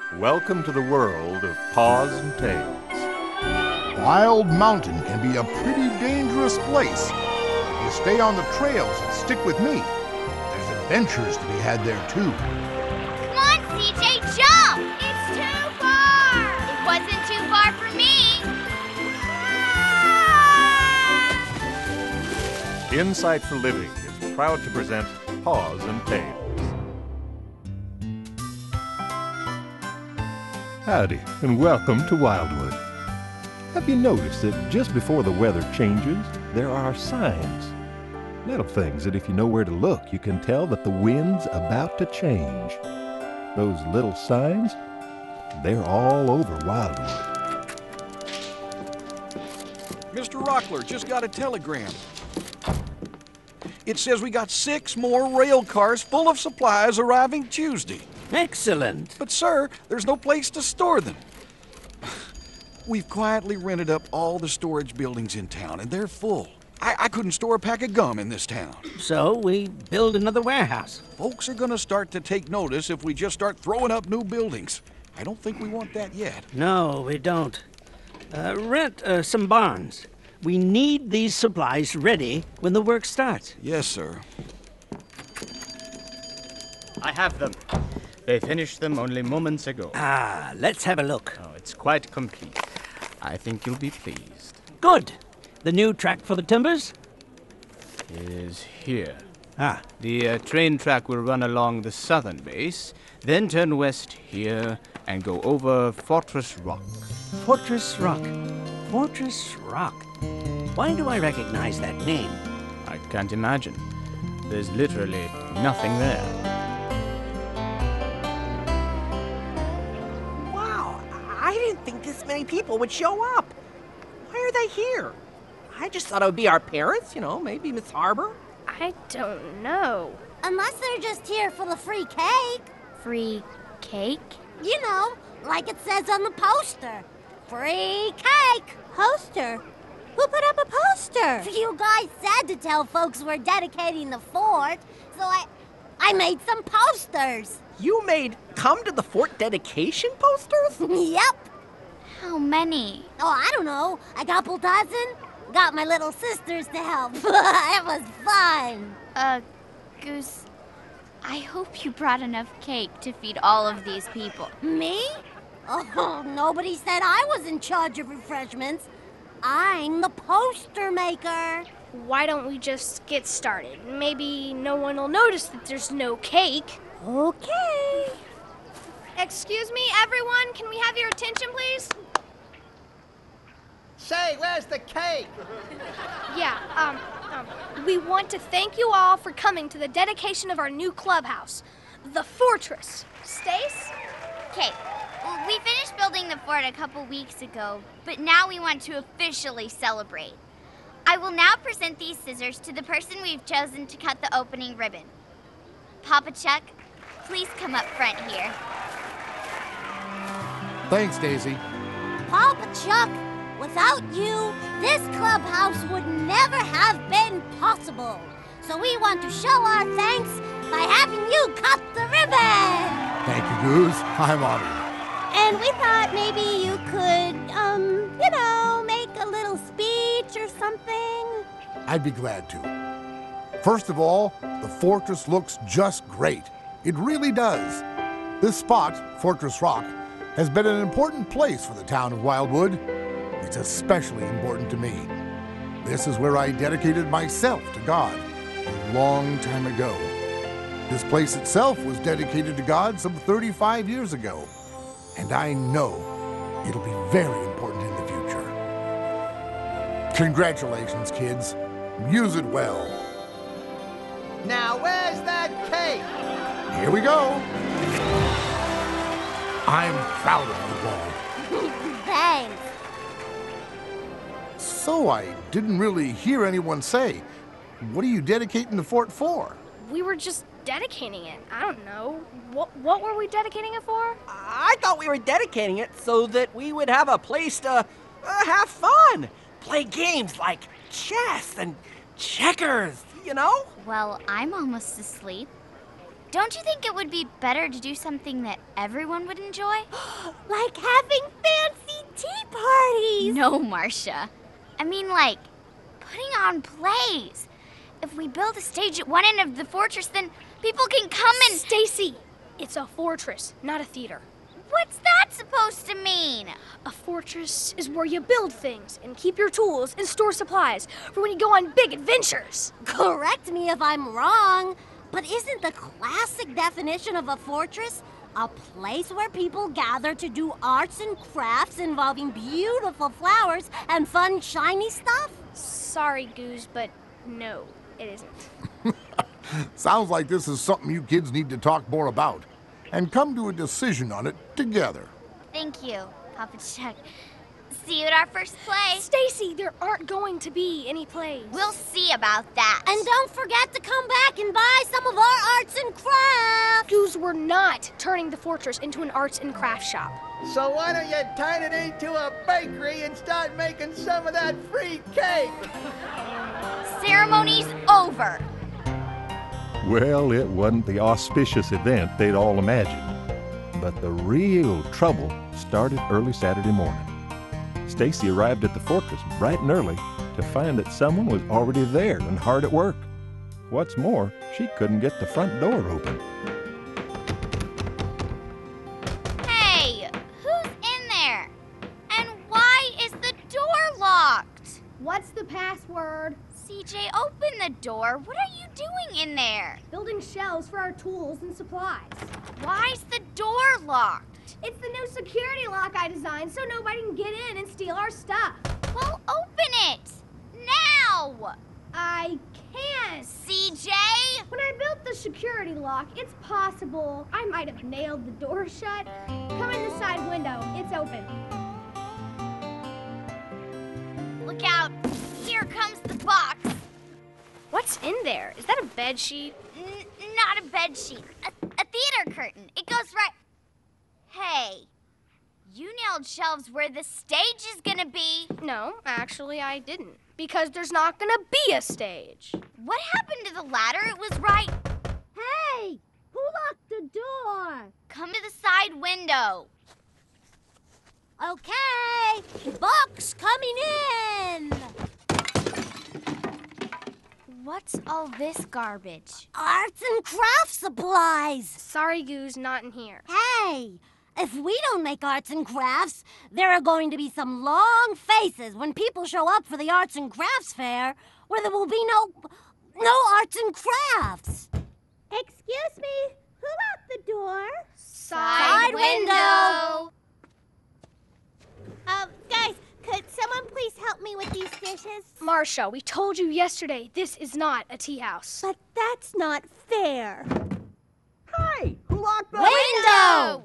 Welcome to the world of Paws and Tails. Wild Mountain can be a pretty dangerous place. If you stay on the trails and stick with me, there's adventures to be had there too. Come on, CJ, jump! It's too far! It wasn't too far for me! Insight for Living is proud to present Paws and Tails. Howdy, and welcome to Wildwood. Have you noticed that just before the weather changes, there are signs? Little things that if you know where to look, you can tell that the wind's about to change. Those little signs, they're all over Wildwood. Mr. Rockler just got a telegram. It says we got 6 more rail cars full of supplies arriving Tuesday. Excellent. But, sir, there's no place to store them. We've quietly rented up all the storage buildings in town, and they're full. I couldn't store a pack of gum in this town. So we build another warehouse. Folks are going to start to take notice if we just start throwing up new buildings. I don't think we want that yet. No, we don't. Rent some barns. We need these supplies ready when the work starts. Yes, sir. I have them. They finished them only moments ago. Ah, let's have a look. Oh, it's quite complete. I think you'll be pleased. Good. The new track for the timbers? Is here. Ah, The train track will run along the southern base, then turn west here and go over Fortress Rock. Fortress Rock. Fortress Rock. Why do I recognize that name? I can't imagine. There's literally nothing there. Wow, I didn't think this many people would show up. Why are they here? I just thought it would be our parents, maybe Miss Harbor. I don't know. Unless they're just here for the free cake. Free cake? You know, like it says on the poster. Free cake! Poster? Who put up a poster? You guys said to tell folks we're dedicating the fort, so I made some posters. You made come to the fort dedication posters? Yep. How many? Oh, I don't know. A couple dozen. Got my little sisters to help. It was fun. Goose, I hope you brought enough cake to feed all of these people. Me? Oh, nobody said I was in charge of refreshments. I'm the poster maker. Why don't we just get started? Maybe no one will notice that there's no cake. Okay. Excuse me, everyone. Can we have your attention, please? Say, where's the cake? Yeah, we want to thank you all for coming to the dedication of our new clubhouse, the Fortress. Stace? Okay. We finished building the fort a couple weeks ago, but now we want to officially celebrate. I will now present these scissors to the person we've chosen to cut the opening ribbon. Papa Chuck, please come up front here. Thanks, Daisy. Papa Chuck, without you, this clubhouse would never have been possible. So we want to show our thanks by having you cut the ribbon. Thank you, Goose. I'm honored. And we thought maybe you could, make a little speech or something. I'd be glad to. First of all, the fortress looks just great. It really does. This spot, Fortress Rock, has been an important place for the town of Wildwood. It's especially important to me. This is where I dedicated myself to God a long time ago. This place itself was dedicated to God some 35 years ago. And I know it'll be very important in the future. Congratulations, kids. Use it well. Now, where's that cake? Here we go. I'm proud of you all. Thanks. So I didn't really hear anyone say, what are you dedicating the fort for? We were just dedicating it. I don't know. What were we dedicating it for? I thought we were dedicating it so that we would have a place to have fun. Play games like chess and checkers, Well, I'm almost asleep. Don't you think it would be better to do something that everyone would enjoy? Like having fancy tea parties! No, Marcia. I mean, like, putting on plays. If we build a stage at one end of the fortress, then people can come and... Stacy, it's a fortress, not a theater. What's that supposed to mean? A fortress is where you build things and keep your tools and store supplies for when you go on big adventures. Correct me if I'm wrong, but isn't the classic definition of a fortress a place where people gather to do arts and crafts involving beautiful flowers and fun, shiny stuff? Sorry, Goose, but no, it isn't. Sounds like this is something you kids need to talk more about and come to a decision on it together. Thank you, Papa Chuck. See you at our first play. Stacy, there aren't going to be any plays. We'll see about that. And don't forget to come back and buy some of our arts and crafts. Goose, we're not turning the fortress into an arts and crafts shop. So why don't you turn it into a bakery and start making some of that free cake? Ceremony's over. Well, it wasn't the auspicious event they'd all imagined. But the real trouble started early Saturday morning. Stacy arrived at the fortress bright and early to find that someone was already there and hard at work. What's more, she couldn't get the front door open. Hey, who's in there? And why is the door locked? What's the password? CJ, open the door. What are you doing in there? Building shelves for our tools and supplies. Why's the door locked? It's the new security lock I designed so nobody can get in and steal our stuff. Well, open it! Now! I can't. CJ? When I built the security lock, it's possible I might have nailed the door shut. Come in the side window. It's open. Look out. Here comes the box. What's in there? Is that a bed sheet? Not a bed sheet. A theater curtain. It goes right... Hey, you nailed shelves where the stage is gonna be. No, actually I didn't. Because there's not gonna be a stage. What happened to the ladder? It was right... Hey, who locked the door? Come to the side window. Okay, box coming in. What's all this garbage? Arts and craft supplies. Sorry, Goose, not in here. Hey, if we don't make arts and crafts, there are going to be some long faces when people show up for the arts and crafts fair, where there will be no arts and crafts. Excuse me, who locked the door? Side window. Guys, could someone please help me with these dishes? Marcia, we told you yesterday this is not a tea house. But that's not fair. Hey, who locked the Window!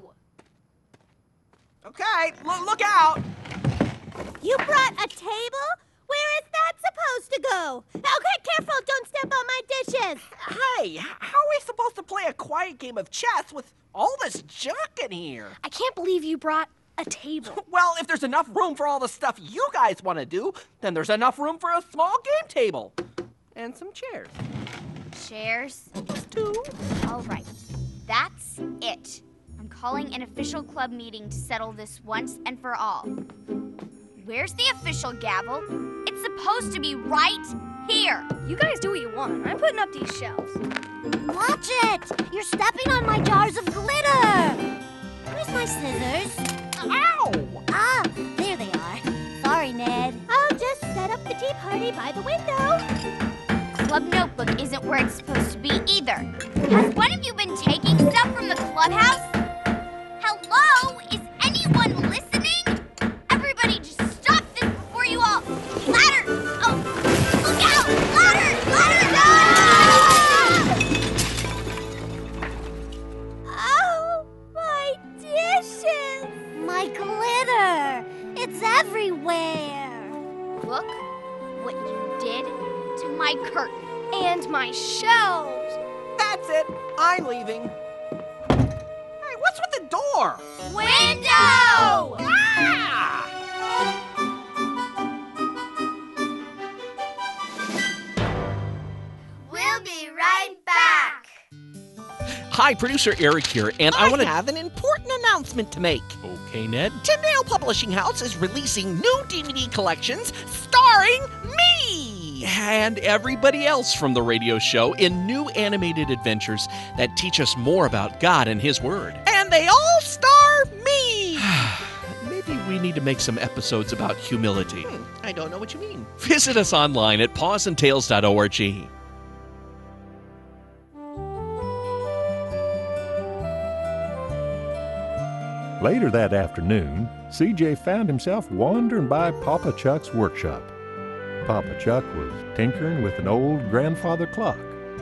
Okay, look out! You brought a table? Where is that supposed to go? Okay, careful, don't step on my dishes. Hey, how are we supposed to play a quiet game of chess with all this junk in here? I can't believe you brought a table. Well, if there's enough room for all the stuff you guys want to do, then there's enough room for a small game table. And some chairs. Chairs? Just two. All right, that's it. I'm calling an official club meeting to settle this once and for all. Where's the official gavel? It's supposed to be right here. You guys do what you want. I'm putting up these shelves. Watch it! You're stepping on my jars of glitter! Where's my scissors? Ow! Ah, there they are. Sorry, Ned. I'll just set up the tea party by the window. Club notebook isn't where it's supposed to be either. Has one of you been taking stuff from the clubhouse? Hello? Is anyone listening? Everybody just stop this before you all... Ladder! Oh, look out! Ladder! Ladder! Oh, my dishes! My glitter! It's everywhere! Look what you did to my curtain. And my shelves. That's it. I'm leaving. Hey, what's with the door? Window! Ah! We'll be right back. Hi, producer Eric here, and I want to have an important announcement to make. Okay, Ned. Tyndale Publishing House is releasing new DVD collections starring me! And everybody else from the radio show in new animated adventures that teach us more about God and His Word. And they all star me! Maybe we need to make some episodes about humility. I don't know what you mean. Visit us online at pawsandtails.org. Later that afternoon, CJ found himself wandering by Papa Chuck's workshop. Papa Chuck was tinkering with an old grandfather clock.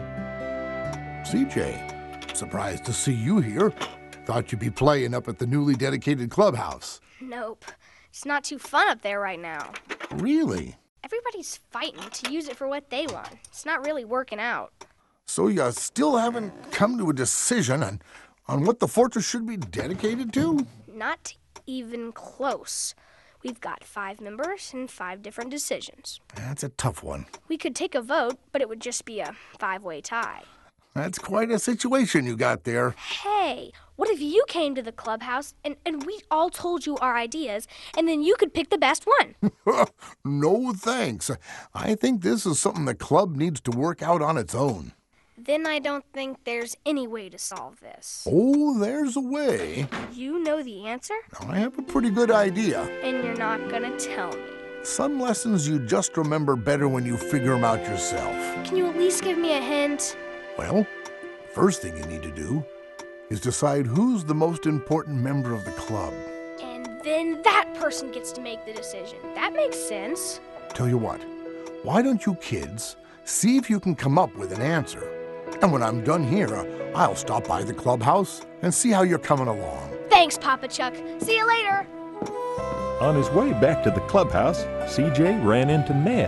CJ, surprised to see you here. Thought you'd be playing up at the newly dedicated clubhouse. Nope. It's not too fun up there right now. Really? Everybody's fighting to use it for what they want. It's not really working out. So you still haven't come to a decision on what the fortress should be dedicated to? Not even close. We've got 5 members and 5 different decisions. That's a tough one. We could take a vote, but it would just be a 5-way tie. That's quite a situation you got there. Hey, what if you came to the clubhouse and we all told you our ideas, and then you could pick the best one? No thanks. I think this is something the club needs to work out on its own. Then I don't think there's any way to solve this. Oh, there's a way. You know the answer? I have a pretty good idea. And you're not gonna tell me. Some lessons you just remember better when you figure them out yourself. Can you at least give me a hint? Well, first thing you need to do is decide who's the most important member of the club. And then that person gets to make the decision. That makes sense. Tell you what, why don't you kids see if you can come up with an answer? And when I'm done here, I'll stop by the clubhouse and see how you're coming along. Thanks, Papa Chuck. See you later. On his way back to the clubhouse, CJ ran into Ned.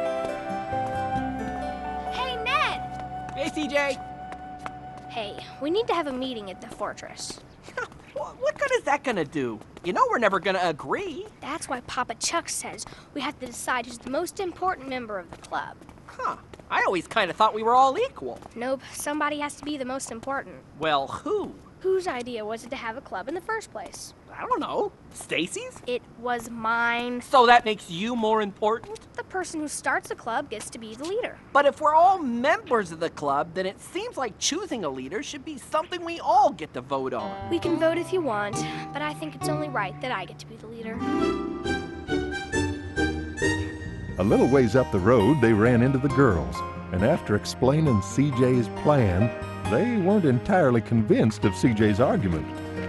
Hey, Ned! Hey, CJ! Hey, we need to have a meeting at the fortress. What good is that gonna do? You know we're never gonna agree. That's why Papa Chuck says we have to decide who's the most important member of the club. Huh. I always kind of thought we were all equal. Nope, somebody has to be the most important. Well, who? Whose idea was it to have a club in the first place? I don't know. Stacy's? It was mine. So that makes you more important? The person who starts a club gets to be the leader. But if we're all members of the club, then it seems like choosing a leader should be something we all get to vote on. We can vote if you want, but I think it's only right that I get to be the leader. A little ways up the road, they ran into the girls, and after explaining CJ's plan, they weren't entirely convinced of CJ's argument.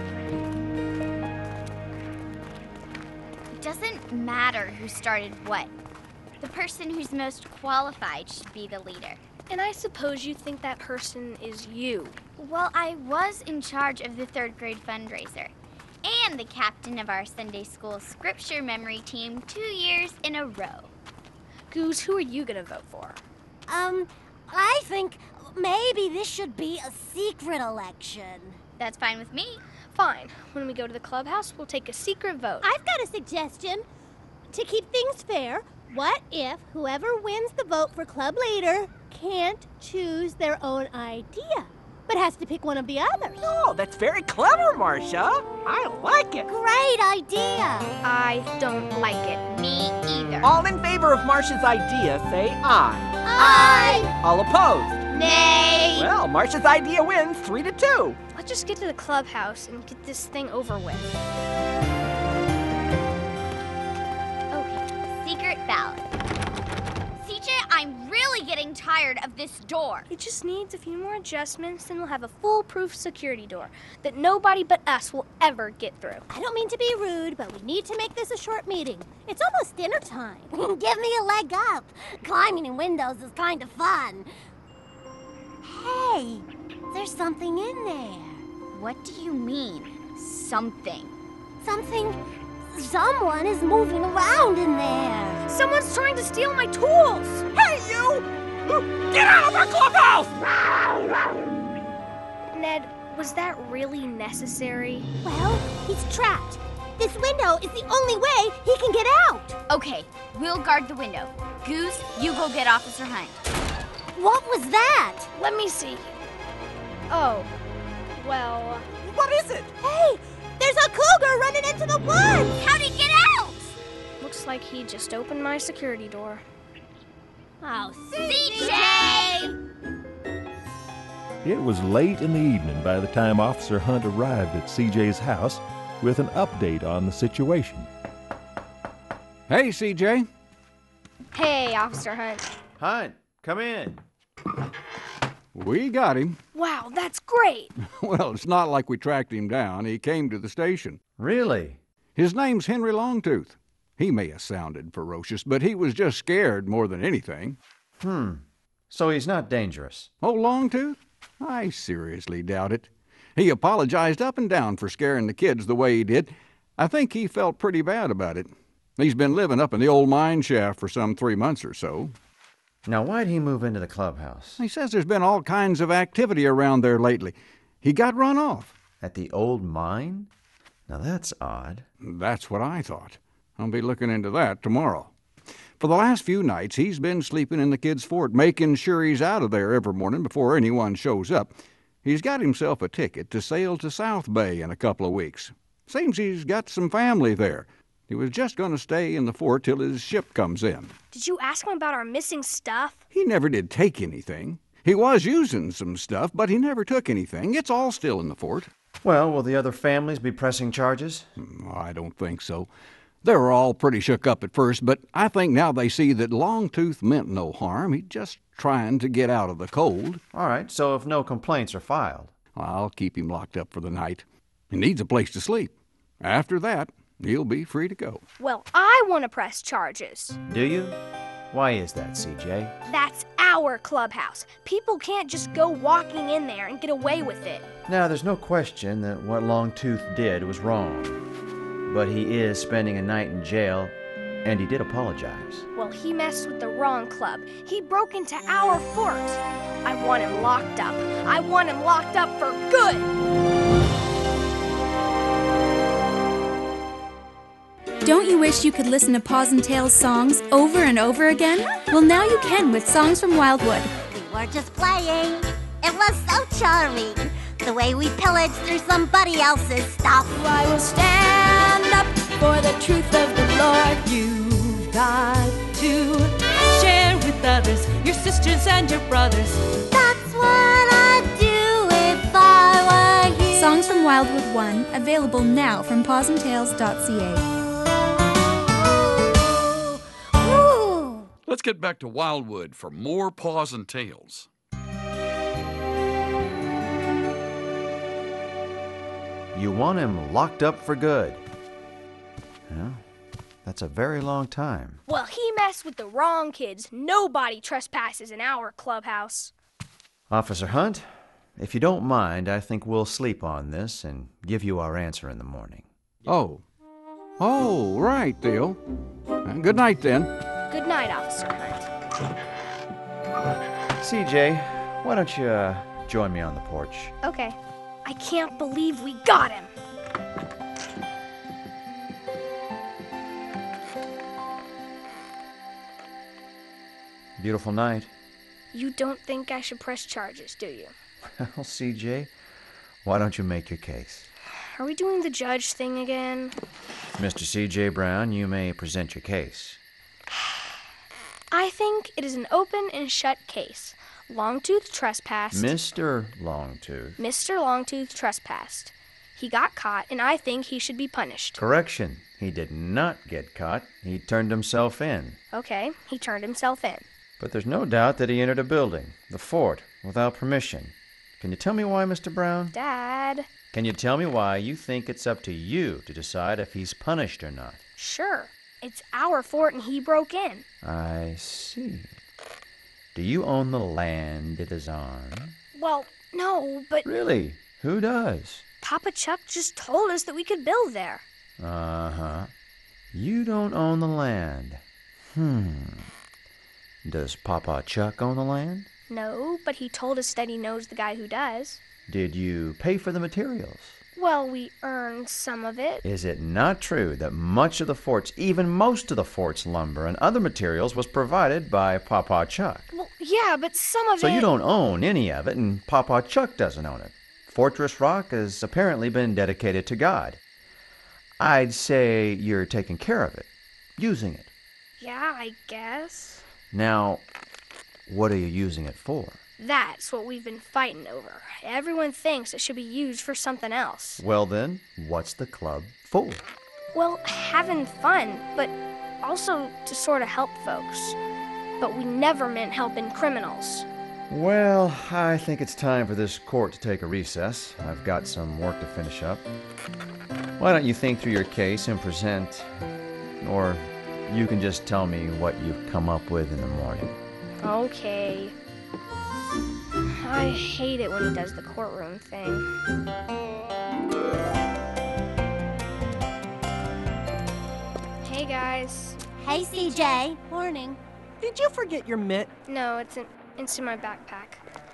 It doesn't matter who started what. The person who's most qualified should be the leader. And I suppose you think that person is you. Well, I was in charge of the 3rd grade fundraiser and the captain of our Sunday school scripture memory team 2 years in a row. Goose, who are you gonna vote for? I think maybe this should be a secret election. That's fine with me. Fine. When we go to the clubhouse, we'll take a secret vote. I've got a suggestion. To keep things fair, what if whoever wins the vote for club leader can't choose their own idea, but has to pick one of the others? Oh, that's very clever, Marcia. I like it. Great idea. I don't like it. Me either. All in favor of Marcia's idea, say aye. Aye. All opposed? Nay. Well, Marcia's idea wins 3-2. Let's just get to the clubhouse and get this thing over with. Okay, secret ballot. CJ, I'm really getting tired of this door. It just needs a few more adjustments, and we'll have a foolproof security door that nobody but us will ever get through. I don't mean to be rude, but we need to make this a short meeting. It's almost dinner time. Give me a leg up. Climbing in windows is kind of fun. Hey, there's something in there. What do you mean, something? Someone is moving around in there. Someone's trying to steal my tools. Hey, you! Get out of our clubhouse! Ned, was that really necessary? Well, he's trapped. This window is the only way he can get out. Okay, we'll guard the window. Goose, you go get Officer Hunt. What was that? Let me see. Oh, Well... What is it? Hey, there's a cougar running into the woods! How'd he get out? looks like he just opened my security door. Oh, CJ! It was late in the evening by the time Officer Hunt arrived at CJ's house with an update on the situation. Hey, CJ. Hey, Officer Hunt. Hunt, come in. We got him. Wow, that's great. Well, it's not like we tracked him down. He came to the station. Really? His name's Henry Longtooth. He may have sounded ferocious, but he was just scared more than anything. So he's not dangerous? Oh, Longtooth? I seriously doubt it. He apologized up and down for scaring the kids the way he did. I think he felt pretty bad about it. He's been living up in the old mine shaft for some 3 months or so. Now, why'd he move into the clubhouse? He says there's been all kinds of activity around there lately. He got run off. At the old mine? Now, that's odd. That's what I thought. I'll be looking into that tomorrow. For the last few nights, he's been sleeping in the kids' fort, making sure he's out of there every morning before anyone shows up. He's got himself a ticket to sail to South Bay in a couple of weeks. Seems he's got some family there. He was just going to stay in the fort till his ship comes in. Did you ask him about our missing stuff? He never did take anything. He was using some stuff, but he never took anything. It's all still in the fort. Well, will the other families be pressing charges? I don't think so. They were all pretty shook up at first, but I think now they see that Longtooth meant no harm. He's just trying to get out of the cold. All right, so if no complaints are filed? I'll keep him locked up for the night. He needs a place to sleep. After that, he'll be free to go. Well, I want to press charges. Do you? Why is that, CJ? That's our clubhouse. People can't just go walking in there and get away with it. Now, there's no question that what Longtooth did was wrong. But he is spending a night in jail, and he did apologize. Well, he messed with the wrong club. He broke into our fort. I want him locked up. I want him locked up for good. Don't you wish you could listen to Paws and Tails songs over and over again? Well, now you can with Songs from Wildwood. We were just playing. It was so charming. The way we pillaged through somebody else's stuff. I will stand up for the truth of the Lord. You've got to share with others, your sisters and your brothers. That's what I'd do if I were you. Songs from Wildwood 1, available now from pawsandtails.ca. Let's get back to Wildwood for more Paws and Tails. You want him locked up for good. Well, that's a very long time. Well, he messed with the wrong kids. Nobody trespasses in our clubhouse. Officer Hunt, if you don't mind, I think we'll sleep on this and give you our answer in the morning. Oh, right, Theo. Good night, then. Good night, Officer Hunt. CJ, why don't you join me on the porch? Okay. I can't believe we got him. Beautiful night. You don't think I should press charges, do you? Well, CJ, why don't you make your case? Are we doing the judge thing again? Mr. CJ Brown, you may present your case. I think it is an open and shut case. Longtooth trespassed. Mr. Longtooth. Mr. Longtooth trespassed. He got caught, and I think he should be punished. Correction. He did not get caught. He turned himself in. Okay, he turned himself in. But there's no doubt that he entered a building, the fort, without permission. Can you tell me why, Mr. Brown? Dad. Can you tell me why you think it's up to you to decide if he's punished or not? Sure. It's our fort, and he broke in. I see. Do you own the land it is on? Well, no, but... Really? Who does? Papa Chuck just told us that we could build there. Uh-huh. You don't own the land. Does Papa Chuck own the land? No, but he told us that he knows the guy who does. Did you pay for the materials? Well, we earned some of it. Is it not true that much of the fort's, even most of the fort's lumber and other materials was provided by Papa Chuck? Well, yeah, but some of it... So you don't own any of it, and Papa Chuck doesn't own it. Fortress Rock has apparently been dedicated to God. I'd say you're taking care of it, using it. Yeah, I guess. Now, what are you using it for? That's what we've been fighting over. Everyone thinks it should be used for something else. Well then, what's the club for? Well, having fun, but also to sort of help folks. But we never meant helping criminals. Well, I think it's time for this court to take a recess. I've got some work to finish up. Why don't you think through your case and present, or you can just tell me what you've come up with in the morning. Okay. I hate it when he does the courtroom thing. Hey, guys. Hey, CJ. Morning. Did you forget your mitt? No, it's in my backpack.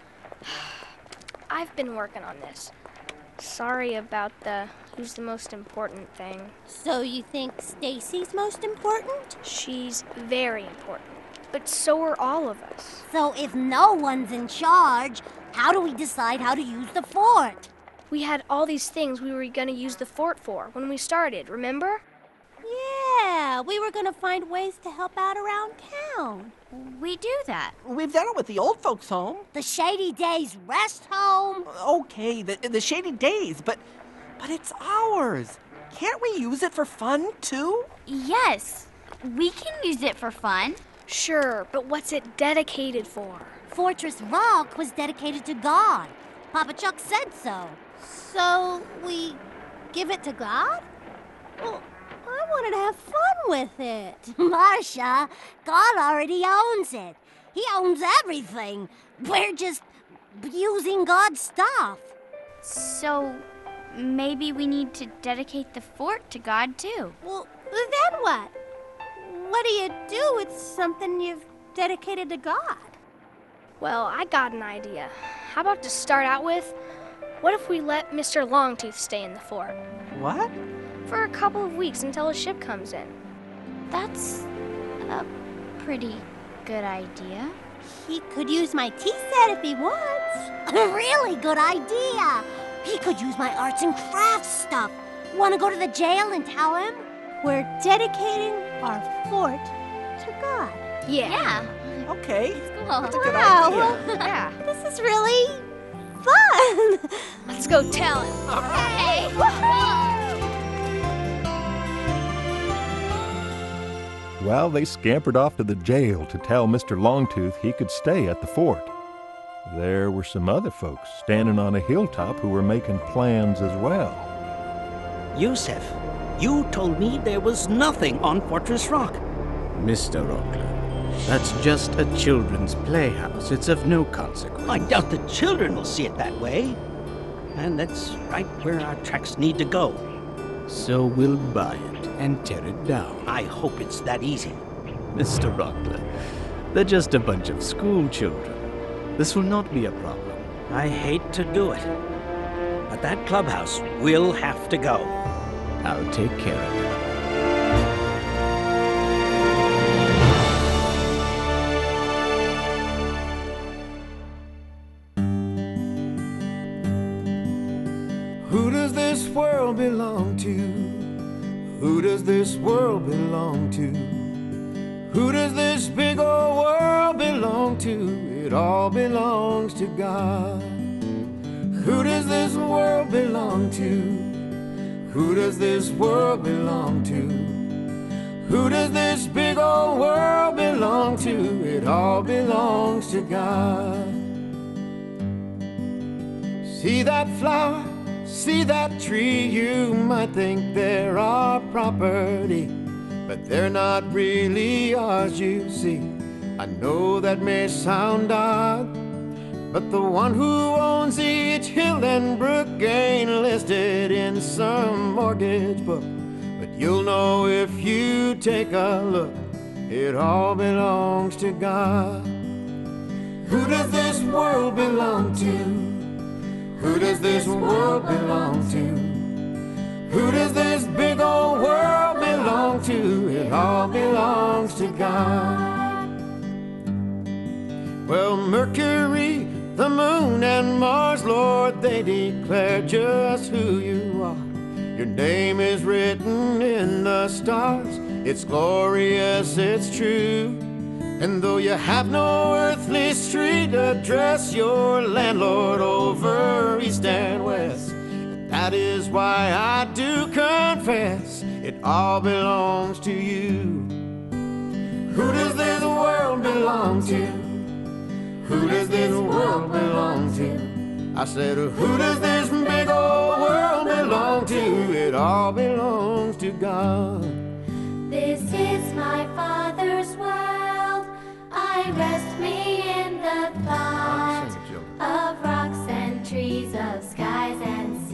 I've been working on this. Sorry about the who's the most important thing. So you think Stacy's most important? She's very important. But so are all of us. So if no one's in charge, how do we decide how to use the fort? We had all these things we were going to use the fort for when we started, remember? Yeah, we were going to find ways to help out around town. We do that. We've done it with the old folks' home. The Shady Days Rest Home. Okay, the Shady Days, but it's ours. Can't we use it for fun, too? Yes, we can use it for fun. Sure, but what's it dedicated for? Fortress Rock was dedicated to God. Papa Chuck said so. So we give it to God? Well, I wanted to have fun with it. Marcia, God already owns it. He owns everything. We're just using God's stuff. So maybe we need to dedicate the fort to God, too. Well, then what? What do you do with something you've dedicated to God? Well, I got an idea. How about to start out with, what if we let Mr. Longtooth stay in the fort? What? For a couple of weeks until a ship comes in. That's a pretty good idea. He could use my tea set if he wants. A really good idea. He could use my arts and crafts stuff. Want to go to the jail and tell him? We're dedicating our fort to God. Yeah. Okay. Cool. That's a good Wow. idea. Yeah. This is really fun. Let's go tell him. All right. Hey! Well, they scampered off to the jail to tell Mr. Longtooth he could stay at the fort. There were some other folks standing on a hilltop who were making plans as well. Yusef, you told me there was nothing on Fortress Rock. Mr. Rockler, that's just a children's playhouse. It's of no consequence. I doubt the children will see it that way. And that's right where our tracks need to go. So we'll buy it and tear it down. I hope it's that easy. Mr. Rockler, they're just a bunch of school children. This will not be a problem. I hate to do it, but that clubhouse will have to go. I'll take care of it. Who does this world belong to? Who does this world belong to? Who does this big old world belong to? It all belongs to God. Who does this world belong to? Who does this world belong to? Who does this big old world belong to? It all belongs to God. See that flower? See that tree? You might think they're our property, but they're not really ours, you see. I know that may sound odd, but the one who owns each hill and brook ain't listed in some mortgage book. But you'll know if you take a look, it all belongs to God. Who does this world belong to? Who does this world belong to? Who does this big old world belong to? It all belongs to God. Well, Mercury, the moon and Mars, Lord, they declare just who you are. Your name is written in the stars. It's glorious, it's true. And though you have no earthly street address, your landlord over east and west. And that is why I do confess it all belongs to you. Who does this world belong to? Who does this world belong to? I said, who does this big old world belong to? It all belongs to God. This is my Father's world. I rest me in the thought of rocks and trees, of skies and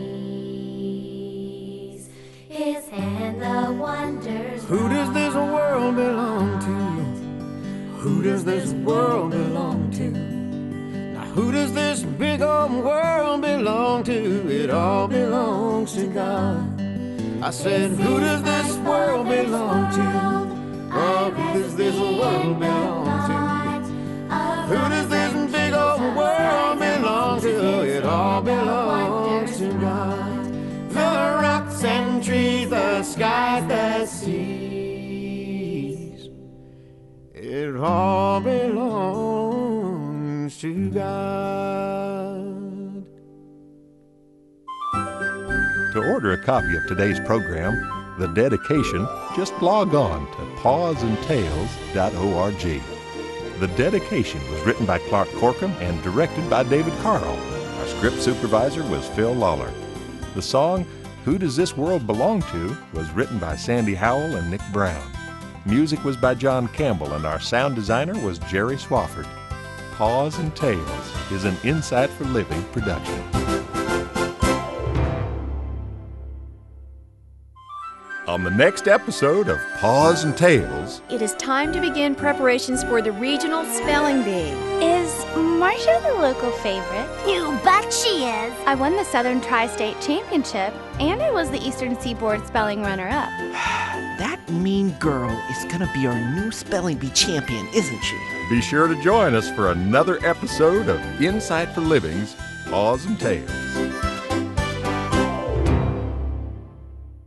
seas. His hand, the wonders. Who does this world belong to? Who does this world belong to? Now who does this big old world belong to? It all belongs to God. I said, who does this world belong to? Oh, who does this world belong to? Who does this big old world belong to? It all belongs to God. The rocks and trees, the skies, the seas. It all belongs to God. To order a copy of today's program, The Dedication, just log on to pawsandtails.org. The Dedication was written by Clark Corkum and directed by David Carl. Our script supervisor was Phil Lawler. The song, Who Does This World Belong To, was written by Sandy Howell and Nick Brown. Music was by John Campbell, and our sound designer was Jerry Swafford. Paws and Tales is an Insight for Living production. On the next episode of Paws and Tales, it is time to begin preparations for the regional spelling bee. Is Marcia the local favorite? You bet she is. I won the Southern Tri-State Championship, and I was the Eastern Seaboard spelling runner-up. That mean girl is gonna be our new spelling bee champion, isn't she? be sure to join us for another episode of Insight for Living's Paws and Tales.